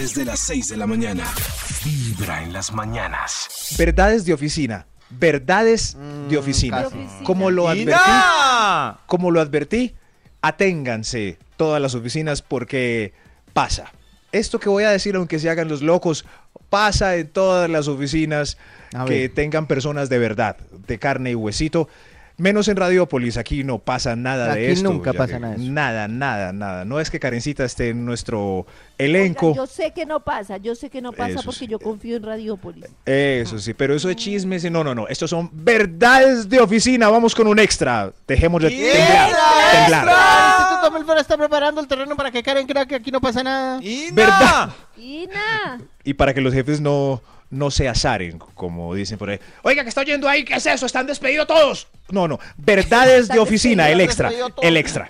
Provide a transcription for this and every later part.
Desde las 6 de la mañana. Vibra en las mañanas. Verdades de oficina. Verdades de oficina. Como lo advertí, aténganse todas las oficinas porque pasa. Esto que voy a decir, aunque se hagan los locos, pasa en todas las oficinas que tengan personas de verdad, de carne y huesito. Menos en Radiópolis, aquí no pasa nada de esto. Aquí nunca pasa nada de eso. Nada. No es que Karencita esté en nuestro elenco. Oigan, yo sé que no pasa Eso porque sí. yo confío en Radiópolis. Eso sí, pero eso de chismes, no. Estos son verdades de oficina. Vamos con un extra. Dejemos de temblar. El Instituto Milford está preparando el terreno para que Karen crea que aquí no pasa nada. ¿Verdad? ¡Ina! Y para que los jefes no se azaren, como dicen por ahí. Oiga, ¿qué está oyendo ahí? ¿Qué es eso? ¿Están despedidos todos? No. Verdades de oficina, el extra. ¡Extra!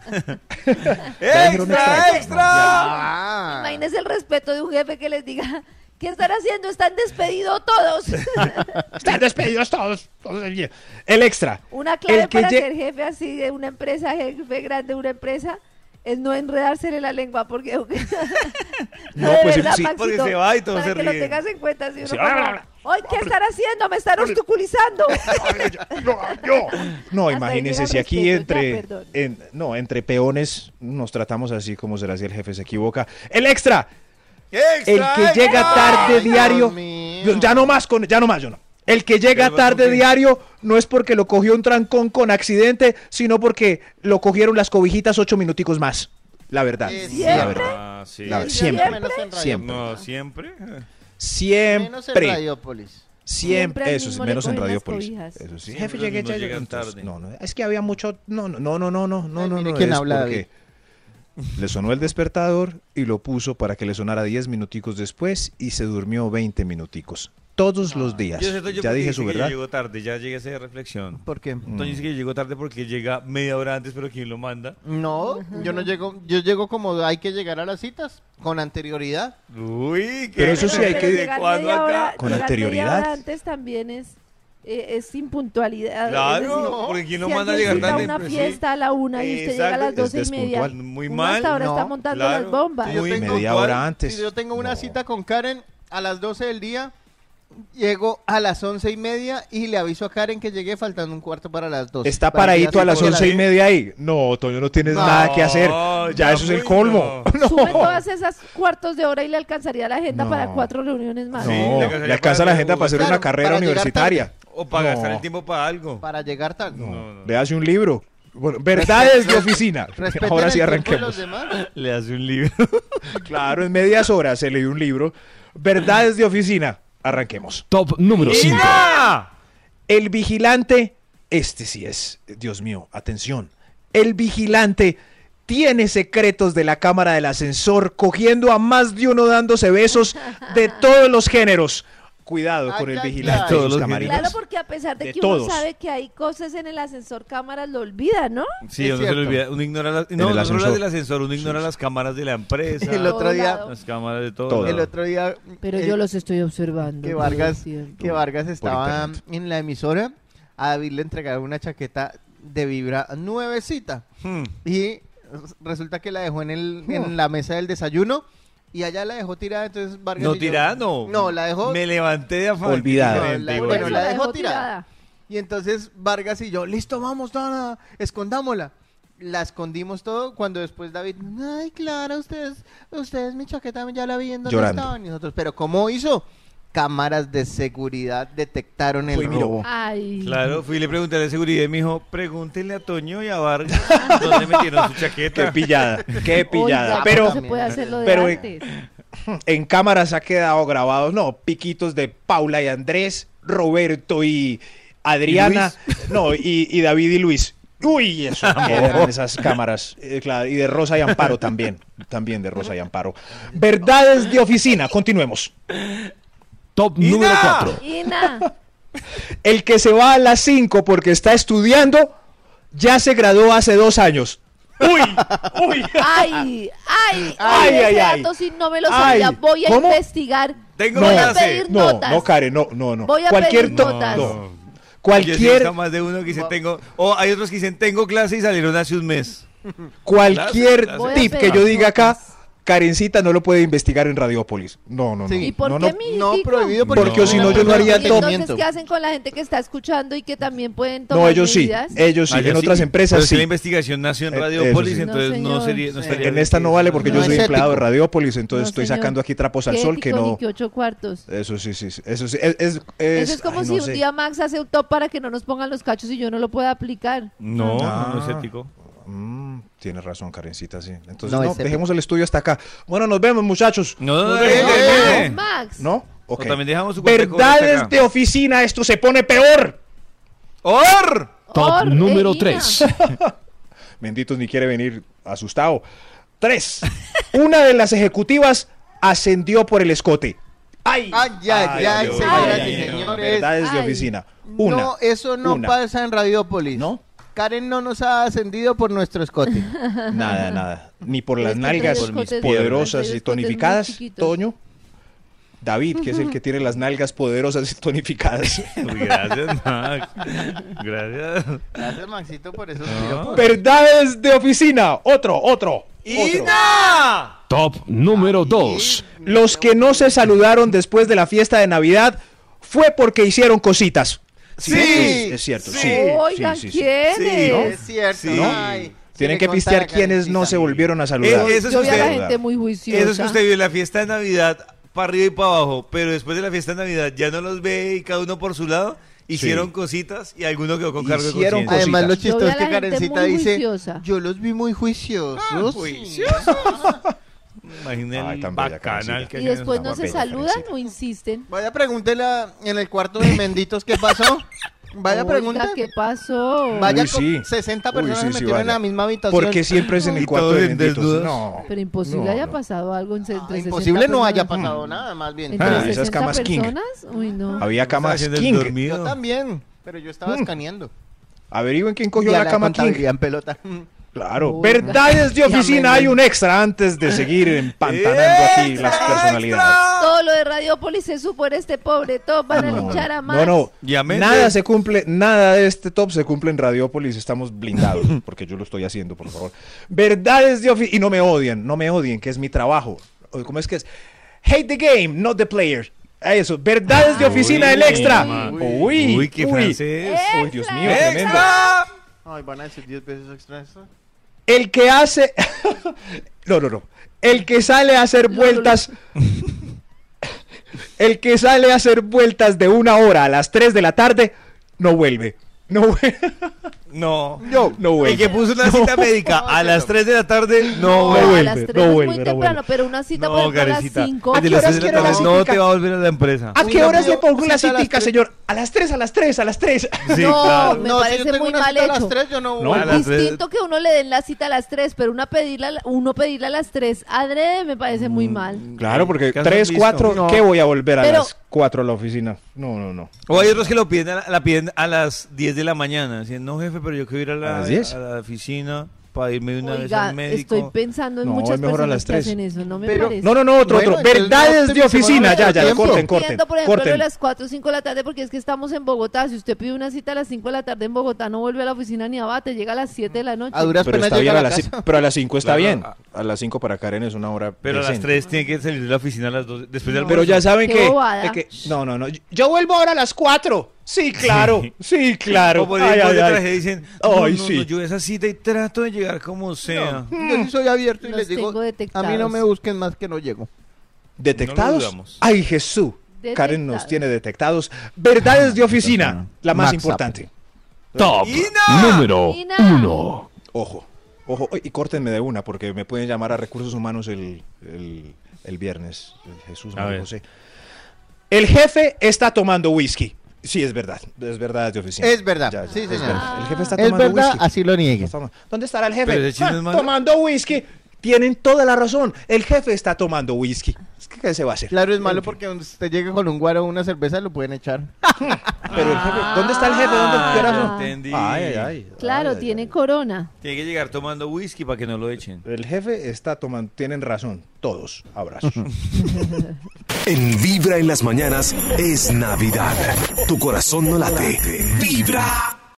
Imagínese el respeto de un jefe que les diga, ¿qué están haciendo? Están despedidos todos. Están despedidos todos. El extra. Una clave El que para lle- ser jefe así de una empresa, jefe grande de una empresa, es no enredársele la lengua porque No, pues sí, porque se va y todos para se que lo ríen. tengas en cuenta. Si uno Sí, ¡ay, qué están haciendo! ¡Me están obstaculizando! No, Hasta imagínense ahí si llega aquí respeto, ya, perdón. entre peones nos tratamos así, como será si el jefe se equivoca. El extra. El que llega tarde diario. Ya no más, yo no. El que llega Pero, tarde ¿por qué? diario no es porque lo cogió un trancón con accidente, sino porque lo cogieron las cobijitas 8 minuticos más. La verdad. ¿Siempre? La verdad. Ah, sí. Siempre. Menos en Radio- Siempre. No, siempre. Menos en Siempre. Radiópolis. Siempre al Eso sí, mismo menos le en cogen las Radiópolis. cobijas. Eso sí. Siempre Jefe, los llegué mismos ya. llegan Entonces, tarde. no. Es que había mucho. No. mire quién Es habla, porque le sonó el despertador y lo puso para que le sonara 10 minuticos después y se durmió 20 minuticos. Todos los días. Yo sé, Ya dije su que verdad. yo llego tarde, ya llegué a esa reflexión. ¿Por qué? Toño dice que yo llego tarde porque llega media hora antes, pero ¿quién lo manda? No, yo no llego, yo llego como hay que llegar a las citas, con anterioridad. Uy, qué Pero eso sí hay Pero que- ¿de llegar cuándo media hora- acá? Con llegar anterioridad. media hora antes también es sin puntualidad. Claro, Es decir, porque ¿quién lo si manda a alguien llegar cita tarde? una Pues sí. fiesta a la 1 y usted llega a las Exacto, 12 y media. despuntual. Muy Uno mal. hasta ahora no, está montando claro. las bombas. Sí, yo tengo Media puntual. hora antes. Si yo tengo una No. cita con Karen a las 12 del día, llego a las 11:30 y le aviso a Karen que llegué faltando un cuarto para las 12. Está Para que paradito ella a las se pueda- 11:30 ahí. No, Toño, no tienes No, nada que hacer. Ya eso es el muy colmo. no. Sume todas esas cuartos de hora y le alcanzaría la agenda No. para 4 reuniones más. Sí, No, le alcanzaría le alcanza para la gente para hacer Claro, una carrera para llegar universitaria. O para gastar No. el tiempo para algo. Para llegar tarde. No. Le hace un libro. Bueno, verdades de oficina. Respeten Ahora sí el tiempo de arranquemos. los demás. Le hace un libro. Claro, en medias horas se leyó un libro. Verdades de oficina. Arranquemos. Top número 5. El vigilante, este sí es, Dios mío, atención. El vigilante tiene secretos de la cámara del ascensor, cogiendo a más de uno dándose besos de todos los géneros. Cuidado con el Ay, vigilante ay, de ay. los Todos los camarines. Claro, porque a pesar de De que uno todos. sabe que hay cosas en el ascensor, cámaras lo olvida, ¿no? Sí, Es uno se le cierto. olvida. Uno ignora las, el no habla ascensor. del ascensor, uno ignora las cámaras de la empresa. El otro día- Todo Las cámaras de todo. Todo. El otro día Pero eh, yo los estoy observando. que todo el Vargas, tiempo. que Vargas estaba internet. en la emisora, a David le entregaron una chaqueta de vibra nuevecita Hmm. y resulta que la dejó en la mesa del desayuno y allá la dejó tirada, entonces Vargas No y yo- tirada, no. No, la dejó Me levanté de afán. Olvidada. No, Diferente, la- igual. bueno, Eso la dejó tirada. y entonces Vargas y yo, listo, vamos, Dana, escondámosla. La escondimos todo cuando después David, ay, Clara, ustedes mi chaqueta ya la vi en donde Llorando. estaban y nosotros, pero ¿cómo hizo? Cámaras de seguridad detectaron el Fue y miró. robo. Ay. Claro, fui y le pregunté a la seguridad y me dijo, pregúntenle a Toño y a Vargas dónde metieron su Qué chaqueta. pillada, qué pillada. Oiga, pero no se puede hacer lo de pero- antes. en cámaras ha quedado grabados, no, piquitos de Paula y Andrés, Roberto y Adriana, no, y David y Luis. Uy, eso quedan esas cámaras. Claro, y de Rosa y Amparo también de Rosa y Amparo. Verdades de oficina, continuemos. Top ¡Ina! número 4. Ina, El que se va a las 5 porque está estudiando, ya se graduó hace 2 años. Uy, uy. ay, Ay, ese ay, ay. dato si no me lo Ay, sabía, voy a ¿cómo? investigar. Tengo Voy a clase. pedir No, notas. no, Karen, no. Voy a Cualquier pedir to- notas. no. Yo sí he Cualquier, visto más de uno que dice tengo, o hay otros que dicen tengo clase y salieron hace un mes. cualquier Voy a tip que pedir yo diga acá, Karencita no lo puede investigar en Radiópolis. No. Sí. ¿Y por no, qué, no. No, mijitico? prohibido Porque si no, yo no haría ¿Y top. entonces qué hacen con la gente que está escuchando y que también pueden tomar No, ellos sí. medidas? Ellos sí. Ah, ya En sí. otras empresas Pero si la sí. investigación nació en Eso Radiopolis, sí. entonces No, no señor. sería... No estaría En esta no vale porque No yo es soy empleado de ético. Radiópolis, entonces No, estoy señor. sacando aquí trapos al ¿Qué sol que ético, no. ni que 8 cuartos? Eso sí. Eso sí. Eso es como ay, si no un sé. día Max hace un top para que no nos pongan los cachos y yo no lo pueda aplicar. No, Ah. no es ético. Tienes razón, Karencita, sí. Entonces, No, no, es dejemos el estudio hasta acá. Bueno, nos vemos, muchachos. No, Nos no, vemos. no, Max. ¿No? Ok. O también dejamos su cuenta de cobro Verdades hasta acá. de oficina, esto se pone peor. ¡Or! Top número Ina. 3. Benditos ni quiere venir asustado. 3. Una de las ejecutivas ascendió por el escote. ¡Ay! Ay, Dios señoras mío. y señores. Verdades de Ay. oficina. Una. No, eso no Una. pasa en Radiópolis. ¿No? Karen no nos ha ascendido por nuestro escote. Nada. Ni por las Es que nalgas trae escotes poderosas muy y tonificadas, chiquitos. Toño. David, que es el que tiene las nalgas poderosas y tonificadas. Uy, gracias, Max. Gracias. Gracias, Maxito, por esos No. piropos. Verdades de oficina. Otro. ¡Ina! Top número 2. Los que no se saludaron después de la fiesta de Navidad fue porque hicieron cositas. Sí. Es cierto. Sí. Sí. Oigan, Sí. ¿quiénes? Es cierto. Sí. Ay, Tienen si que le pistear contara, quienes no Karencita. se volvieron a saludar. Eso es Yo vi a la usted. gente muy juiciosa. Eso es que usted vio en la fiesta de Navidad para arriba y para abajo, pero después de la fiesta de Navidad ya no los ve y cada uno por su lado. Hicieron cositas y alguno quedó con cargo de Hicieron conciencia. Además, lo cositas. chistoso Yo vi es a que la gente Karencita muy dice, juiciosa. yo los vi muy juiciosos. Imagínate Ay, el tan bella bacanal Karencita. que Y hacen después esa no se bella saludan Karencita. o insisten. Vaya, pregúntele en el cuarto de Menditos qué pasó. Vaya, Oiga, pregunta. ¿qué pasó? Vaya, Uy, sí. 60 personas Uy, sí, se metieron en vaya. la misma habitación. Porque siempre es en el Y cuarto todos de en benditos. desnudos. No. Pero imposible No, haya no. pasado algo entre 60 Imposible no haya personas. pasado nada, más bien. ¿Entre Ah, 60 esas camas king. personas? Uy, no. Había camas haciendo el king. dormido. Yo también, pero yo estaba escaneando. Averigüen quién cogió Y a la cama king. contabilidad en pelota. Claro. Uy, Verdades de ya oficina. me- Hay un extra antes de seguir empantanando aquí las personalidades. Todo lo de Radiópolis se supo en este pobre top. Van a linchar a Max. No. Llamen Nada de- se cumple, nada de este top se cumple en Radiópolis. Estamos blindados, porque yo lo estoy haciendo, por favor. Verdades de oficina. Y no me odien, que es mi trabajo. ¿Cómo es que es? Hate the game, not the player. Eso, verdades de oficina del extra. Uy, qué francés. Uy, Dios mío, tremendo. ¡Extra! Ay, van a decir 10 veces extra eso. El que hace. No. El que sale a hacer vueltas. El que sale a hacer vueltas de 1 hora a las 3 de la tarde, no vuelve. No vuelve. El que puso una cita médica a las 3 de la tarde, No, no a vuelve. las 3 no es vuelve, muy no temprano, vuelve. pero una cita, por No, ejemplo, a las Karencita. 5. El de qué las horas 3 de la quiere la tarde no citica? te va a volver a la empresa. ¿A qué horas le pongo la Cita a las citica, 3. señor? A las 3. Sí, No, claro. me No, si parece yo tengo muy una mal cita a las hecho. 3, yo no No, voy. a las 3. Distinto que uno le den la cita a las 3, pero uno pedirla a las 3 adrede me parece muy mal. Claro, porque ¿Qué has 3, visto? 4, No. ¿qué voy a volver a Pero- las 4 a la oficina? No. O hay otros que lo piden la piden a las 10 de la mañana. Dicen, no, jefe, pero yo quiero ir ¿A las 10? a la oficina para irme una vez Oiga, al médico. estoy pensando en No, muchas es mejor a personas las que 3. hacen eso, no me Pero- parece. No, otro. Bueno, entonces Verdades no de oficina. optimicemos Ya, nuestro corten, tiempo. Pidiendo, por ejemplo, lo de corten. las 4 o 5 de la tarde, porque es que estamos en Bogotá. Si usted pide una cita a las 5 de la tarde en Bogotá, no vuelve a la oficina ni abate, llega a las 7 de la noche. A duras Pero penas está llega bien a la casa. pero a las 5 está Claro, bien. A las 5 para Karen es una hora Pero a las decente. 3 tiene que salir de la oficina a las 2. Después del Pero ya saben Qué que, bobada. No. Yo vuelvo ahora a las 4. Sí, claro. Sí, claro. O por ahí de traje dicen, Ay, no, sí. yo esa cita y trato de llegar como sea. Yo sí soy abierto y Los les digo, tengo a detectados. mí no me busquen más que no llego. No ¿Detectados? lo dudamos. Ay, Jesús. Karen nos tiene detectados. Verdades de oficina. La más Max importante. Top ¡Ina! número ¡Ina! 1. Ojo. Y córtenme de una porque me pueden llamar a Recursos Humanos el viernes. Jesús, A María ver. José. El jefe está tomando whisky. Sí, es verdad de oficina. Es verdad, Ya, sí, es señor. verdad. El jefe está Es tomando verdad, whisky. así lo niegue. ¿Dónde estará el jefe? Pero ese chisme es malo. Tomando whisky. Tienen toda la razón. El jefe está tomando whisky. ¿Qué se va a hacer? Claro, es malo En fin. porque donde usted llegue con un guaro o una cerveza lo pueden echar. Pero el jefe, ¿dónde está el jefe? ¿Dónde Ah, qué ya razón? entendí. Ay. Claro, Ay, tiene ay. corona. Tiene que llegar tomando whisky para que no lo echen. El jefe está tomando. Tienen razón. Todos. Abrazos. En Vibra en las mañanas es Navidad. Tu corazón no late. Vibra.